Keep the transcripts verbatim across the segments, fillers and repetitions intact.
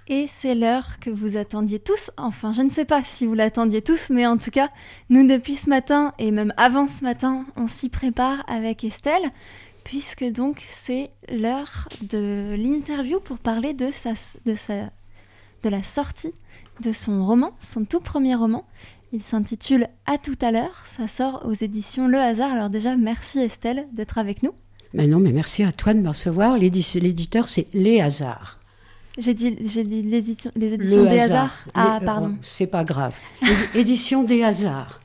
Et c'est l'heure que vous attendiez tous. Enfin, je ne sais pas si vous l'attendiez tous, mais en tout cas, nous, depuis ce matin, et même avant ce matin, on s'y prépare avec Estelle, puisque donc c'est l'heure de l'interview pour parler de, sa, de, sa, de la sortie de son roman, son tout premier roman. Il s'intitule « À tout à l'heure ». Ça sort aux éditions Le Hasard. Alors déjà, merci Estelle d'être avec nous. Mais non, mais merci à toi de me recevoir. L'édi- l'éditeur, c'est Les Hasards. J'ai dit, j'ai dit les éditions, les éditions Le des hasard. hasards. Ah, Les, pardon. euh, c'est pas grave. Édition des hasards.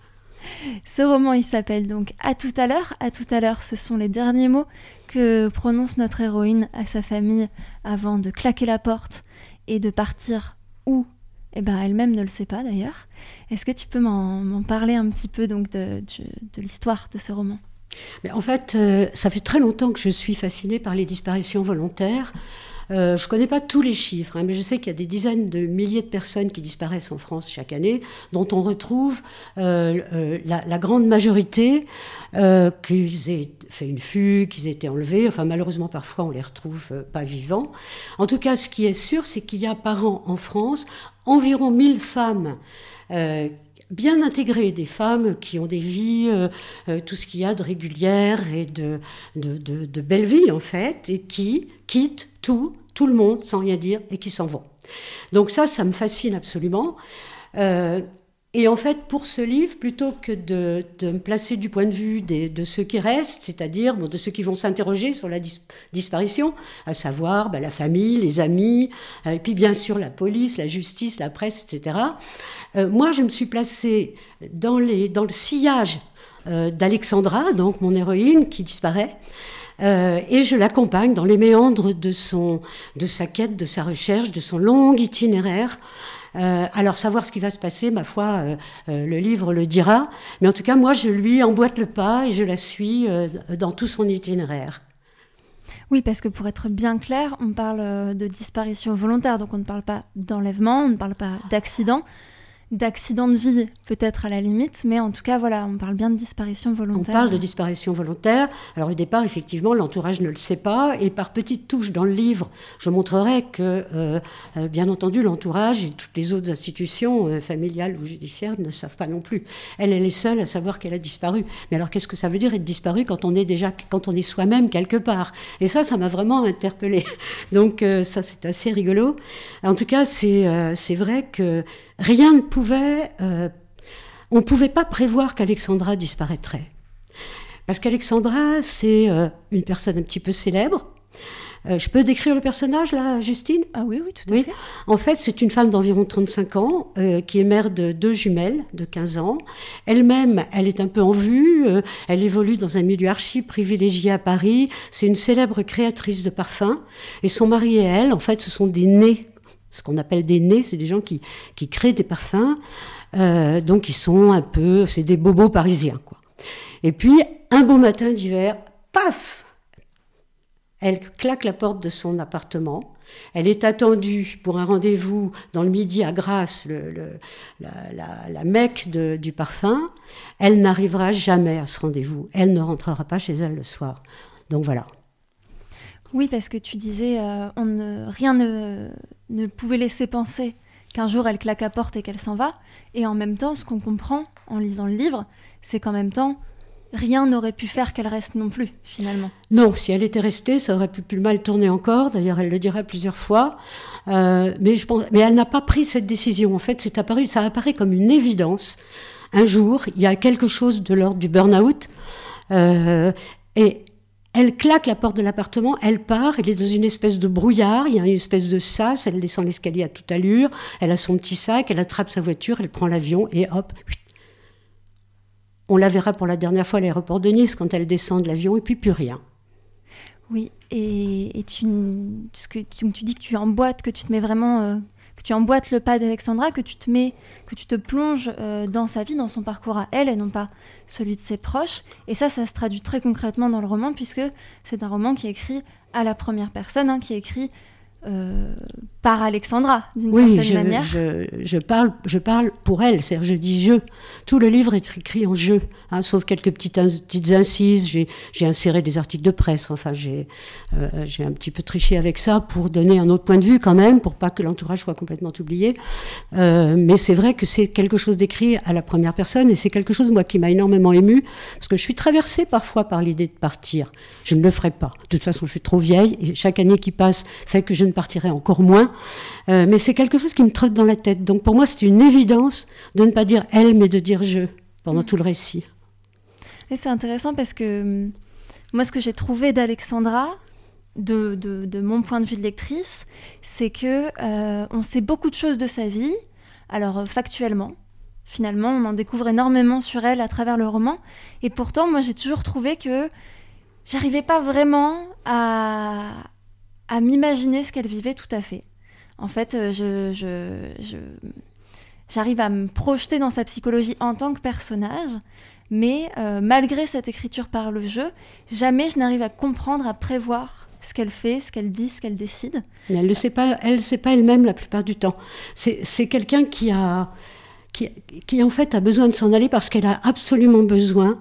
Ce roman, il s'appelle donc « À tout à l'heure ». « À tout à l'heure », ce sont les derniers mots que prononce notre héroïne à sa famille avant de claquer la porte et de partir où eh ben, elle-même ne le sait pas d'ailleurs. Est-ce que tu peux m'en, m'en parler un petit peu donc, de, de, de l'histoire de ce roman ? Mais en fait, euh, ça fait très longtemps que je suis fascinée par les disparitions volontaires. Euh, je ne connais pas tous les chiffres, hein, mais je sais qu'il y a des dizaines de milliers de personnes qui disparaissent en France chaque année, dont on retrouve euh, euh, la, la grande majorité euh, qu'ils aient fait une fugue, qu'ils aient été enlevés. Enfin, malheureusement, parfois, on ne les retrouve euh, pas vivants. En tout cas, ce qui est sûr, c'est qu'il y a par an en France environ mille femmes euh, bien intégrées, des femmes qui ont des vies, euh, euh, tout ce qu'il y a de régulière et de, de, de, de belle vie, en fait, et qui quittent tout, tout le monde, sans rien dire, et qui s'en vont. Donc ça, ça me fascine absolument. Euh, et en fait, pour ce livre, plutôt que de, de me placer du point de vue des, de ceux qui restent, c'est-à-dire bon, de ceux qui vont s'interroger sur la dis- disparition, à savoir ben, la famille, les amis, euh, et puis bien sûr la police, la justice, la presse, et cetera, euh, moi, je me suis placée dans, les, dans le sillage euh, d'Alexandra, donc mon héroïne, qui disparaît, Euh, et je l'accompagne dans les méandres de, son, de sa quête, de sa recherche, de son long itinéraire. Euh, alors savoir ce qui va se passer, ma foi, euh, euh, le livre le dira. Mais en tout cas, moi, je lui emboîte le pas et je la suis euh, dans tout son itinéraire. Oui, parce que pour être bien clair, on parle de disparition volontaire, donc on ne parle pas d'enlèvement, on ne parle pas d'accident. D'accident de vie, peut-être à la limite, mais en tout cas, voilà, on parle bien de disparition volontaire. On parle de disparition volontaire. Alors au départ, effectivement, l'entourage ne le sait pas, et par petites touches dans le livre, je montrerai que, euh, euh, bien entendu, l'entourage et toutes les autres institutions euh, familiales ou judiciaires ne savent pas non plus. Elle, elle est seule à savoir qu'elle a disparu. Mais alors, qu'est-ce que ça veut dire être disparu quand on est déjà, quand on est soi-même quelque part ? Et ça, ça m'a vraiment interpellée. Donc euh, ça, c'est assez rigolo. En tout cas, c'est euh, c'est vrai que rien ne pouvait, euh, on ne pouvait pas prévoir qu'Alexandra disparaîtrait. Parce qu'Alexandra, c'est euh, une personne un petit peu célèbre. Euh, je peux décrire le personnage, là, Justine ? Ah oui, oui, tout à oui. fait. En fait, c'est une femme d'environ trente-cinq ans, euh, qui est mère de deux jumelles de quinze ans. Elle-même, elle est un peu en vue. Euh, elle évolue dans un milieu archi privilégié à Paris. C'est une célèbre créatrice de parfums. Et son mari et elle, en fait, ce sont des nés. Ce qu'on appelle des nés, c'est des gens qui, qui créent des parfums, euh, donc ils sont un peu, c'est des bobos parisiens, quoi. Et puis, un beau matin d'hiver, paf, elle claque la porte de son appartement. Elle est attendue pour un rendez-vous dans le midi à Grasse, le, le, la, la, la Mecque de, du parfum. Elle n'arrivera jamais à ce rendez-vous. Elle ne rentrera pas chez elle le soir. Donc voilà. Oui, parce que tu disais, euh, on ne, rien ne, ne pouvait laisser penser qu'un jour elle claque la porte et qu'elle s'en va. Et en même temps, ce qu'on comprend en lisant le livre, c'est qu'en même temps, rien n'aurait pu faire qu'elle reste non plus, finalement. Non, si elle était restée, ça aurait pu plus mal tourner encore. D'ailleurs, elle le dira plusieurs fois. Euh, mais, je pense, mais elle n'a pas pris cette décision. En fait, c'est apparu, ça apparaît comme une évidence. Un jour, il y a quelque chose de l'ordre du burn-out. Euh, et elle claque la porte de l'appartement, elle part, elle est dans une espèce de brouillard, il y a une espèce de sas, elle descend l'escalier à toute allure, elle a son petit sac, elle attrape sa voiture, elle prend l'avion et hop, on la verra pour la dernière fois à l'aéroport de Nice quand elle descend de l'avion et puis plus rien. Oui, et, et tu, ce que, tu, tu dis que tu emboîtes, que tu te mets vraiment, euh, que tu emboîtes le pas d'Alexandra, que tu te mets, que tu te plonges euh, dans sa vie, dans son parcours à elle, et non pas celui de ses proches. Et ça, ça se traduit très concrètement dans le roman, puisque c'est un roman qui est écrit à la première personne, hein, qui est écrit euh, par Alexandra, d'une oui, certaine je, manière. Je, je, parle, je parle pour elle, c'est-à-dire je dis « je ». Tout le livre est écrit en « je hein, », sauf quelques petites, petites incises. J'ai, j'ai inséré des articles de presse, enfin j'ai, euh, j'ai un petit peu triché avec ça pour donner un autre point de vue quand même, pour pas que l'entourage soit complètement oublié. Euh, mais c'est vrai que c'est quelque chose d'écrit à la première personne, et c'est quelque chose, moi, qui m'a énormément émue, parce que je suis traversée parfois par l'idée de partir. Je ne le ferai pas. De toute façon, je suis trop vieille, et chaque année qui passe fait que je ne partirai encore moins. Euh, mais c'est quelque chose qui me trotte dans la tête. Donc pour moi, c'est une évidence de ne pas dire « elle », mais de dire « je » pendant mmh. tout le récit. Et c'est intéressant parce que moi, ce que j'ai trouvé d'Alexandra, de, de, de mon point de vue de lectrice, c'est que euh, on sait beaucoup de choses de sa vie, alors euh, factuellement. Finalement, on en découvre énormément sur elle à travers le roman. Et pourtant, moi, j'ai toujours trouvé que j'arrivais pas vraiment à... à m'imaginer ce qu'elle vivait tout à fait. En fait, je, je, je, j'arrive à me projeter dans sa psychologie en tant que personnage, mais euh, malgré cette écriture par le jeu, jamais je n'arrive à comprendre, à prévoir ce qu'elle fait, ce qu'elle dit, ce qu'elle décide. Mais elle ne sait pas, elle sait pas elle-même la plupart du temps. C'est, c'est quelqu'un qui a, qui, qui en fait a besoin de s'en aller parce qu'elle a absolument besoin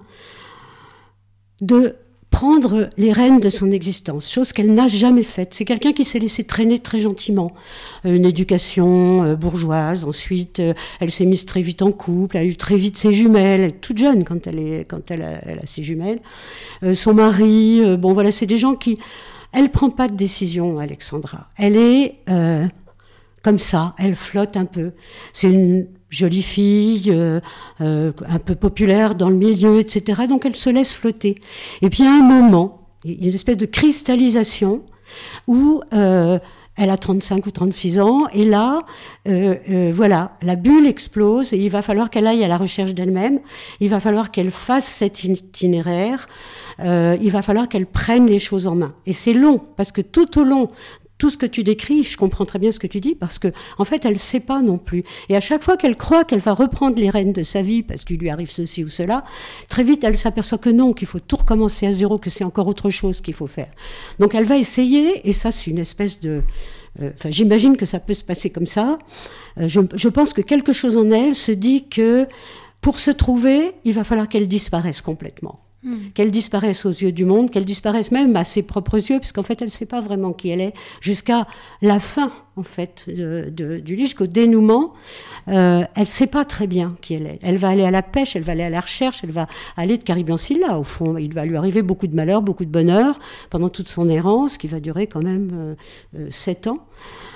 de prendre les rênes de son existence, chose qu'elle n'a jamais faite. C'est quelqu'un qui s'est laissé traîner très gentiment. Euh, une éducation euh, bourgeoise, ensuite euh, elle s'est mise très vite en couple, elle a eu très vite ses jumelles, elle est toute jeune quand elle, est, quand elle, a, elle a ses jumelles. Euh, son mari, euh, bon voilà, c'est des gens qui... Elle ne prend pas de décision, Alexandra. Elle est euh, comme ça, elle flotte un peu. C'est une jolie fille, euh, euh, un peu populaire dans le milieu, et cetera. Donc elle se laisse flotter. Et puis à un moment, il y a une espèce de cristallisation où euh, elle a trente-cinq ou trente-six ans, et là, euh, euh, voilà, la bulle explose, et il va falloir qu'elle aille à la recherche d'elle-même, il va falloir qu'elle fasse cet itinéraire, euh, il va falloir qu'elle prenne les choses en main. Et c'est long, parce que tout au long tout ce que tu décris, je comprends très bien ce que tu dis, parce que en fait, elle ne sait pas non plus. Et à chaque fois qu'elle croit qu'elle va reprendre les rênes de sa vie, parce qu'il lui arrive ceci ou cela, très vite, elle s'aperçoit que non, qu'il faut tout recommencer à zéro, que c'est encore autre chose qu'il faut faire. Donc, elle va essayer, et ça, c'est une espèce de... Euh, enfin, j'imagine que ça peut se passer comme ça. Euh, je, je pense que quelque chose en elle se dit que pour se trouver, il va falloir qu'elle disparaisse complètement. Mmh. Qu'elle disparaisse aux yeux du monde, qu'elle disparaisse même à ses propres yeux, puisqu'en fait, elle ne sait pas vraiment qui elle est, jusqu'à la fin, en fait, de, de, du livre, jusqu'au dénouement. Euh, elle ne sait pas très bien qui elle est. Elle va aller à la pêche, elle va aller à la recherche, elle va aller de Caribe en Scylla, au fond. Il va lui arriver beaucoup de malheur, beaucoup de bonheur, pendant toute son errance, qui va durer quand même euh, euh, sept ans.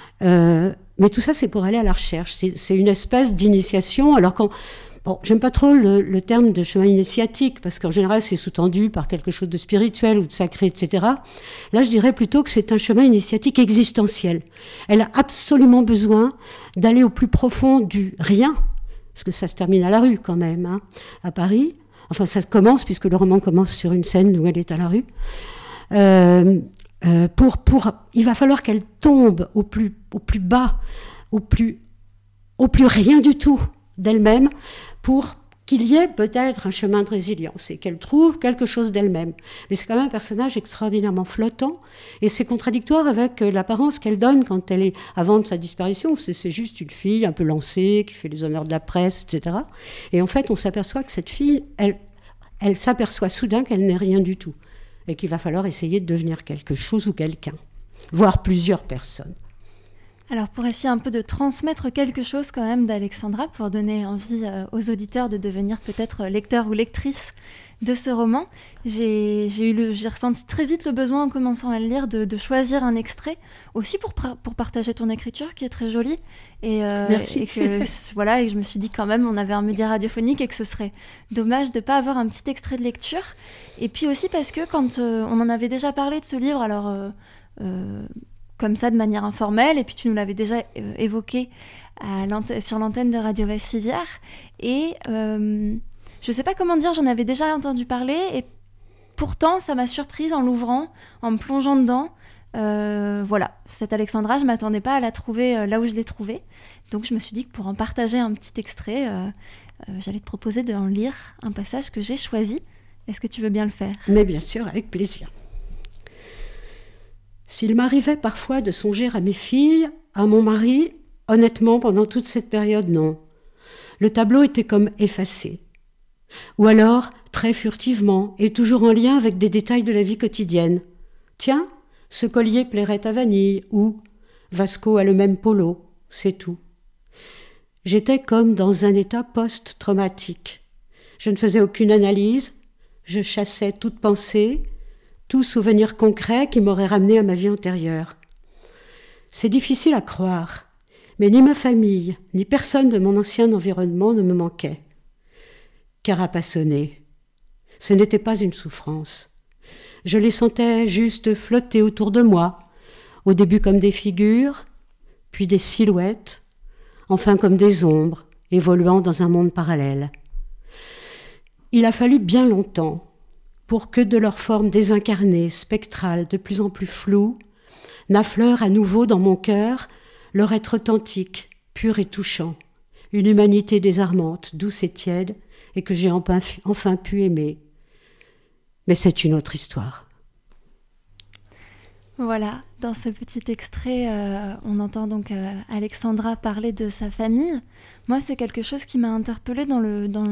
Euh, mais tout ça, c'est pour aller à la recherche. C'est, c'est une espèce d'initiation, alors quand... Bon, j'aime pas trop le, le terme de chemin initiatique, parce qu'en général, c'est sous-tendu par quelque chose de spirituel ou de sacré, et cetera. Là, je dirais plutôt que c'est un chemin initiatique existentiel. Elle a absolument besoin d'aller au plus profond du rien, parce que ça se termine à la rue quand même, hein, à Paris. Enfin, ça commence, puisque le roman commence sur une scène où elle est à la rue. Euh, euh, pour, pour, il va falloir qu'elle tombe au plus, au plus bas, au plus, au plus rien du tout d'elle-même, pour qu'il y ait peut-être un chemin de résilience et qu'elle trouve quelque chose d'elle-même. Mais c'est quand même un personnage extraordinairement flottant, et c'est contradictoire avec l'apparence qu'elle donne quand elle est avant de sa disparition. C'est, c'est juste une fille un peu lancée, qui fait les honneurs de la presse, et cetera. Et en fait, on s'aperçoit que cette fille, elle, elle s'aperçoit soudain qu'elle n'est rien du tout, et qu'il va falloir essayer de devenir quelque chose ou quelqu'un, voire plusieurs personnes. Alors, pour essayer un peu de transmettre quelque chose quand même d'Alexandra, pour donner envie euh, aux auditeurs de devenir peut-être lecteurs ou lectrices de ce roman, j'ai, j'ai, eu le, j'ai ressenti très vite le besoin, en commençant à le lire, de, de choisir un extrait, aussi pour, pour partager ton écriture, qui est très jolie. Et, euh, Merci. Et que, voilà, et je me suis dit quand même, on avait un média radiophonique et que ce serait dommage de ne pas avoir un petit extrait de lecture. Et puis aussi parce que quand euh, on en avait déjà parlé de ce livre, alors... Euh, euh, comme ça, de manière informelle, et puis tu nous l'avais déjà euh, évoqué à l'ante- sur l'antenne de Radio Vassivière, et euh, je ne sais pas comment dire, j'en avais déjà entendu parler, et pourtant, ça m'a surprise en l'ouvrant, en me plongeant dedans. Euh, voilà, cette Alexandra, je ne m'attendais pas à la trouver euh, là où je l'ai trouvée, donc je me suis dit que pour en partager un petit extrait, euh, euh, j'allais te proposer d'en lire un passage que j'ai choisi. Est-ce que tu veux bien le faire ? Mais bien sûr, avec plaisir. S'il m'arrivait parfois de songer à mes filles, à mon mari, honnêtement, pendant toute cette période, non. Le tableau était comme effacé. Ou alors, très furtivement, et toujours en lien avec des détails de la vie quotidienne. Tiens, ce collier plairait à Vanille, ou Vasco a le même polo, c'est tout. J'étais comme dans un état post-traumatique. Je ne faisais aucune analyse, je chassais toute pensée, tout souvenir concret qui m'aurait ramené à ma vie antérieure. C'est difficile à croire, mais ni ma famille, ni personne de mon ancien environnement ne me manquait. Carapassonnée. Ce n'était pas une souffrance. Je les sentais juste flotter autour de moi, au début comme des figures, puis des silhouettes, enfin comme des ombres, évoluant dans un monde parallèle. Il a fallu bien longtemps pour que de leur forme désincarnée, spectrale, de plus en plus floue, n'affleure à nouveau dans mon cœur leur être authentique, pur et touchant, une humanité désarmante, douce et tiède, et que j'ai enfin, enfin pu aimer. Mais c'est une autre histoire. Voilà, dans ce petit extrait, euh, on entend donc euh, Alexandra parler de sa famille. Moi, c'est quelque chose qui m'a interpellée dans le, dans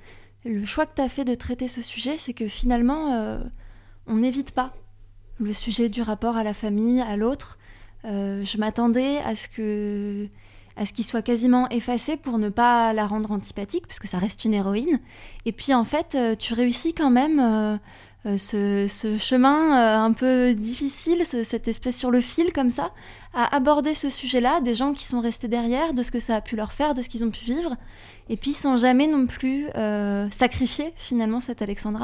le choix que tu as fait de traiter ce sujet, c'est que finalement, euh, on n'évite pas le sujet du rapport à la famille, à l'autre. Euh, je m'attendais à ce que... à ce qu'il soit quasiment effacé pour ne pas la rendre antipathique, parce que ça reste une héroïne. Et puis en fait, euh, tu réussis quand même euh, euh, ce, ce chemin euh, un peu difficile, ce, cette espèce sur le fil comme ça, à aborder ce sujet-là, des gens qui sont restés derrière, de ce que ça a pu leur faire, de ce qu'ils ont pu vivre, et puis sans jamais non plus euh, sacrifier finalement cette Alexandra,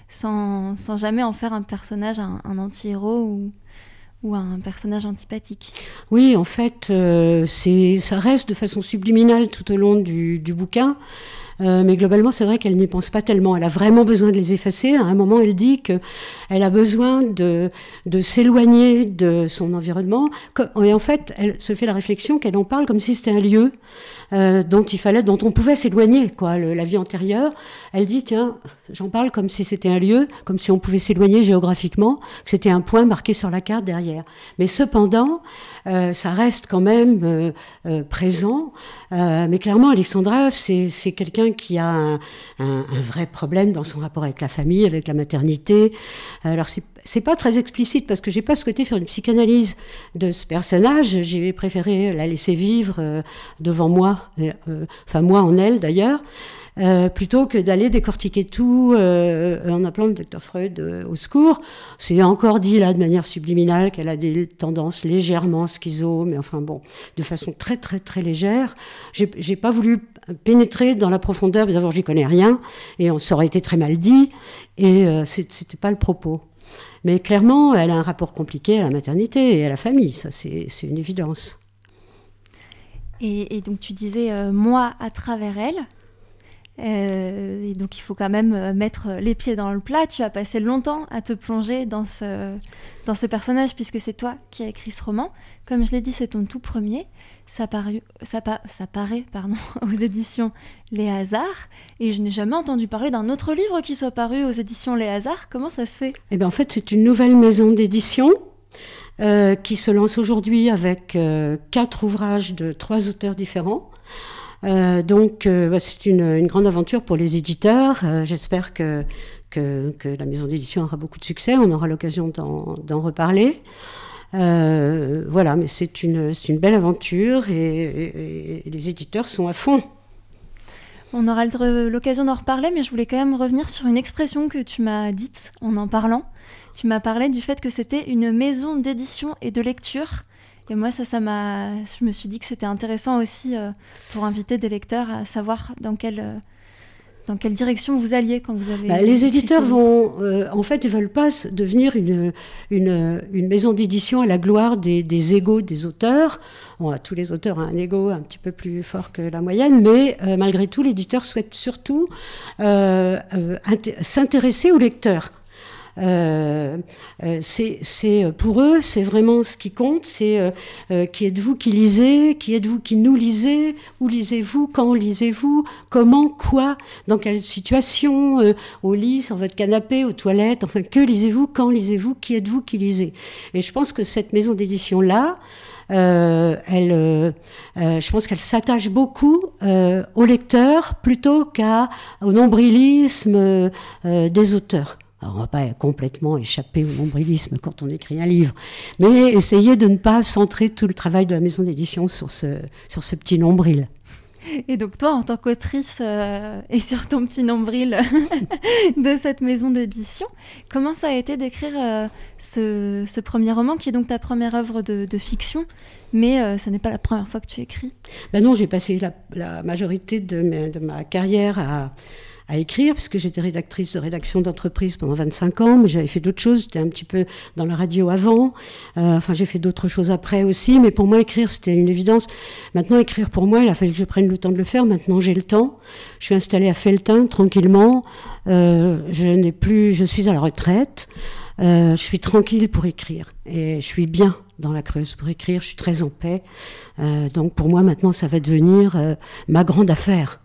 sans, sans jamais en faire un personnage, un, un anti-héros ou... ou un personnage antipathique. Oui, en fait, euh, c'est, ça reste de façon subliminale tout au long du, du bouquin, euh, mais globalement, c'est vrai qu'elle n'y pense pas tellement. Elle a vraiment besoin de les effacer. À un moment, elle dit qu'elle a besoin de, de s'éloigner de son environnement. Et en fait, elle se fait la réflexion qu'elle en parle comme si c'était un lieu euh, dont il fallait, dont on pouvait s'éloigner, quoi, le, la vie antérieure. Elle dit, tiens, j'en parle comme si c'était un lieu, comme si on pouvait s'éloigner géographiquement, que c'était un point marqué sur la carte derrière. Mais cependant, euh, ça reste quand même euh, euh, présent. Euh, mais clairement, Alexandra, c'est, c'est quelqu'un qui a un, un, un vrai problème dans son rapport avec la famille, avec la maternité. Alors, c'est, c'est pas très explicite parce que j'ai pas souhaité faire une psychanalyse de ce personnage. J'ai préféré la laisser vivre euh, devant moi, euh, enfin moi en elle d'ailleurs. Euh, plutôt que d'aller décortiquer tout euh, en appelant le docteur Freud euh, au secours. C'est encore dit là de manière subliminale qu'elle a des tendances légèrement schizo, mais enfin bon, de façon très très très légère. J'ai, j'ai pas voulu pénétrer dans la profondeur, parce que d'abord j'y connais rien, et ça aurait été très mal dit, et euh, c'est, c'était pas le propos. Mais clairement, elle a un rapport compliqué à la maternité et à la famille, ça c'est, c'est une évidence. Et, et donc tu disais euh, moi à travers elle. Euh, et donc il faut quand même mettre les pieds dans le plat. Tu as passé longtemps à te plonger dans ce, dans ce personnage puisque c'est toi qui as écrit ce roman. Comme je l'ai dit, c'est ton tout premier. Ça, paru, ça, pa, ça paraît pardon, aux éditions Les Hasards. Et je n'ai jamais entendu parler d'un autre livre qui soit paru aux éditions Les Hasards. Comment ça se fait ? Eh bien, en fait, c'est une nouvelle maison d'édition euh, qui se lance aujourd'hui avec euh, quatre ouvrages de trois auteurs différents. Euh, donc, euh, bah, c'est une, une grande aventure pour les éditeurs. Euh, j'espère que, que, que la maison d'édition aura beaucoup de succès. On aura l'occasion d'en, d'en reparler. Euh, voilà, mais c'est une, c'est une belle aventure et, et, et les éditeurs sont à fond. On aura l'occasion d'en reparler, mais je voulais quand même revenir sur une expression que tu m'as dite en en parlant. Tu m'as parlé du fait que c'était une maison d'édition et de lecture. Et moi, ça, ça m'a... je me suis dit que c'était intéressant aussi euh, pour inviter des lecteurs à savoir dans quelle, euh, dans quelle direction vous alliez quand vous avez... Bah, les éditeurs vont... Euh, en fait, ils ne veulent pas devenir une, une, une maison d'édition à la gloire des, des égos des auteurs. Bon, tous les auteurs ont un égo un petit peu plus fort que la moyenne, mais euh, malgré tout, l'éditeur souhaite surtout euh, euh, inté- s'intéresser aux lecteurs. Euh, euh, c'est, c'est, pour eux, c'est vraiment ce qui compte, c'est euh, euh, qui êtes-vous qui lisez, qui êtes-vous qui nous lisez, où lisez-vous, quand lisez-vous, comment, quoi, dans quelle situation, euh, au lit, sur votre canapé, aux toilettes, enfin, que lisez-vous, quand lisez-vous, qui êtes-vous qui lisez. Et je pense que cette maison d'édition-là, Euh, elle, euh, euh, je pense qu'elle s'attache beaucoup euh, au lecteur plutôt qu'au nombrilisme euh, euh, des auteurs. Alors, on ne va pas complètement échapper au nombrilisme quand on écrit un livre, mais essayer de ne pas centrer tout le travail de la maison d'édition sur ce, sur ce petit nombril. Et donc toi, en tant qu'autrice euh, et sur ton petit nombril de cette maison d'édition, comment ça a été d'écrire euh, ce, ce premier roman, qui est donc ta première œuvre de, de fiction, mais euh, ce n'est pas la première fois que tu écris? Ben non, j'ai passé la, la majorité de, mes, de ma carrière à... à écrire, puisque j'étais rédactrice de rédaction d'entreprise pendant vingt-cinq ans, mais j'avais fait d'autres choses, j'étais un petit peu dans la radio avant, euh, enfin j'ai fait d'autres choses après aussi, mais pour moi écrire c'était une évidence. Maintenant écrire pour moi, il a fallu que je prenne le temps de le faire, maintenant j'ai le temps, je suis installée à Felletin tranquillement, euh, je n'ai plus, je suis à la retraite, euh, je suis tranquille pour écrire, et je suis bien dans la Creuse pour écrire, je suis très en paix, euh, donc pour moi maintenant ça va devenir euh, ma grande affaire.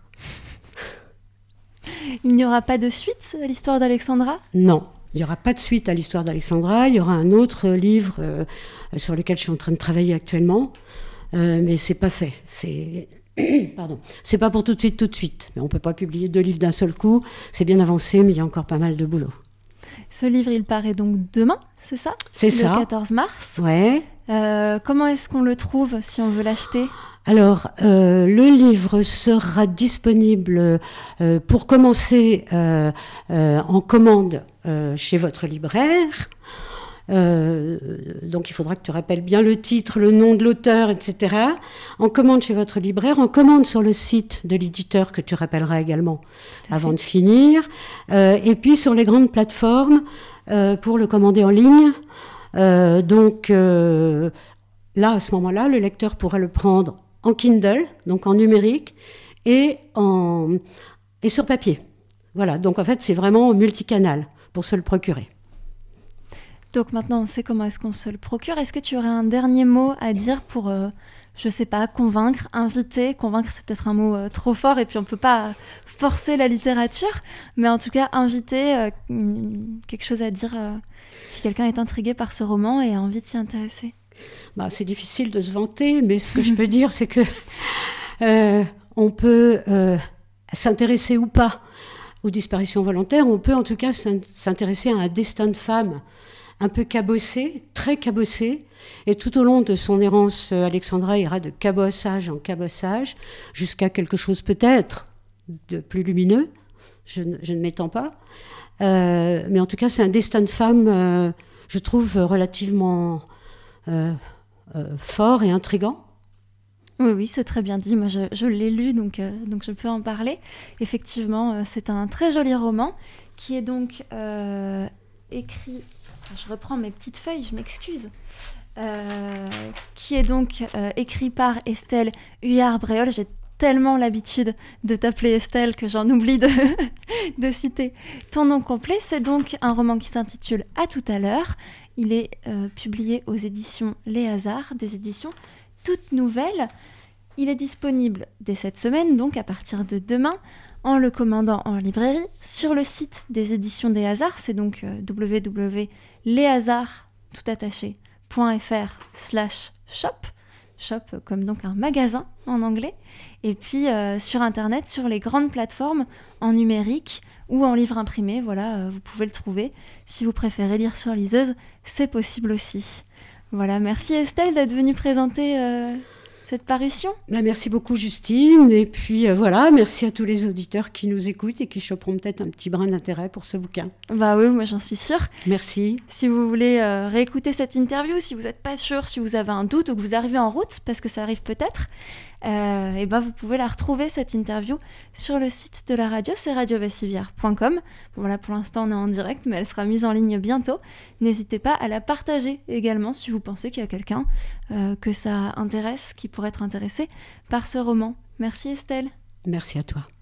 Il n'y aura pas de suite à l'histoire d'Alexandra ? Non, il n'y aura pas de suite à l'histoire d'Alexandra. Il y aura un autre livre euh, sur lequel je suis en train de travailler actuellement, euh, mais c'est pas fait. C'est... Pardon. C'est pas pour tout de suite, tout de suite. Mais on peut pas publier deux livres d'un seul coup. C'est bien avancé, mais il y a encore pas mal de boulot. Ce livre, il paraît donc demain, c'est ça ? C'est le ça. Le quatorze mars. Ouais. Euh, comment est-ce qu'on le trouve si on veut l'acheter ? Alors, euh, le livre sera disponible euh, pour commencer euh, euh, en commande euh, chez votre libraire. Euh, donc, il faudra que tu rappelles bien le titre, le nom de l'auteur, et cetera. En commande chez votre libraire, en commande sur le site de l'éditeur que tu rappelleras également avant de finir. Euh, et puis sur les grandes plateformes euh, pour le commander en ligne. Euh, donc, euh, là, à ce moment-là, le lecteur pourra le prendre en Kindle, donc en numérique, et, en, et sur papier. Voilà, donc en fait, c'est vraiment multicanal pour se le procurer. Donc maintenant, on sait comment est-ce qu'on se le procure. Est-ce que tu aurais un dernier mot à dire pour, euh, je sais pas, convaincre, inviter ? Convaincre, c'est peut-être un mot euh, trop fort, et puis on peut pas forcer la littérature, mais en tout cas, inviter, euh, quelque chose à dire euh, si quelqu'un est intrigué par ce roman et a envie de s'y intéresser. Bah, c'est difficile de se vanter, mais ce que je peux dire, c'est que euh, on peut euh, s'intéresser ou pas aux disparitions volontaires. On peut en tout cas s'intéresser à un destin de femme un peu cabossé, très cabossé. Et tout au long de son errance, Alexandra ira de cabossage en cabossage jusqu'à quelque chose peut-être de plus lumineux. Je, je ne m'étends pas. Euh, mais en tout cas, c'est un destin de femme, euh, je trouve, relativement... Euh, euh, fort et intriguant. Oui, oui, c'est très bien dit. Moi, je, je l'ai lu, donc, euh, donc je peux en parler. Effectivement, euh, c'est un très joli roman qui est donc euh, écrit... Enfin, je reprends mes petites feuilles, je m'excuse. Euh, qui est donc euh, écrit par Estelle Huillard-Bréol. J'ai tellement l'habitude de t'appeler Estelle que j'en oublie de, de citer ton nom complet. C'est donc un roman qui s'intitule « À tout à l'heure ». Il est euh, publié aux éditions Les Hasards, des éditions toutes nouvelles. Il est disponible dès cette semaine, donc à partir de demain, en le commandant en librairie, sur le site des éditions des Hasards, c'est donc euh, w w w point les hasards tout attaché point f r slash shop, shop comme donc un magasin en anglais, et puis euh, sur internet, sur les grandes plateformes en numérique ou en livre imprimé, voilà, euh, vous pouvez le trouver. Si vous préférez lire sur liseuse, c'est possible aussi. Voilà, merci Estelle d'être venue présenter euh, cette parution. Ben, merci beaucoup Justine, et puis euh, voilà, merci à tous les auditeurs qui nous écoutent et qui choperont peut-être un petit brin d'intérêt pour ce bouquin. Bah oui, moi j'en suis sûre. Merci. Si vous voulez euh, réécouter cette interview, si vous n'êtes pas sûr, si vous avez un doute ou que vous arrivez en route, parce que ça arrive peut-être, euh, et ben vous pouvez la retrouver, cette interview, sur le site de la radio, c'est radio vessivière point com. Bon, voilà, pour l'instant on est en direct, mais elle sera mise en ligne bientôt. N'hésitez pas à la partager également si vous pensez qu'il y a quelqu'un euh, que ça intéresse, qui pourrait être intéressé par ce roman. Merci Estelle. Merci à toi.